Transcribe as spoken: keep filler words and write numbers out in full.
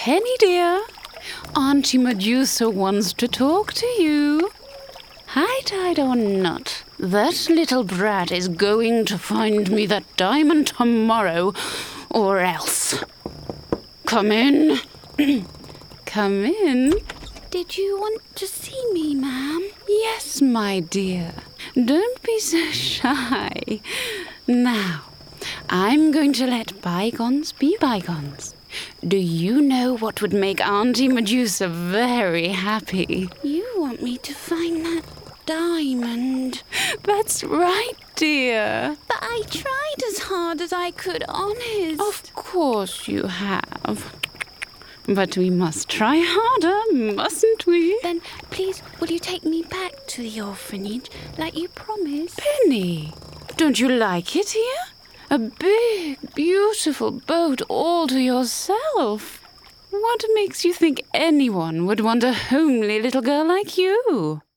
Penny, dear. Auntie Medusa wants to talk to you. High-tide or not, that little brat is going to find me that diamond tomorrow, or else. Come in. Come in. Did you want to see me, ma'am? Yes, my dear. Don't be so shy. Now, I'm going to let bygones be bygones. Do you know what would make Auntie Medusa very happy? You want me to find that diamond? That's right, dear. But I tried as hard as I could, honest. Of course you have. But we must try harder, mustn't we? Then, please, will you take me back to the orphanage, like you promised? Penny, don't you like it here? A big, beautiful boat all to yourself. What makes you think anyone would want a homely little girl like you?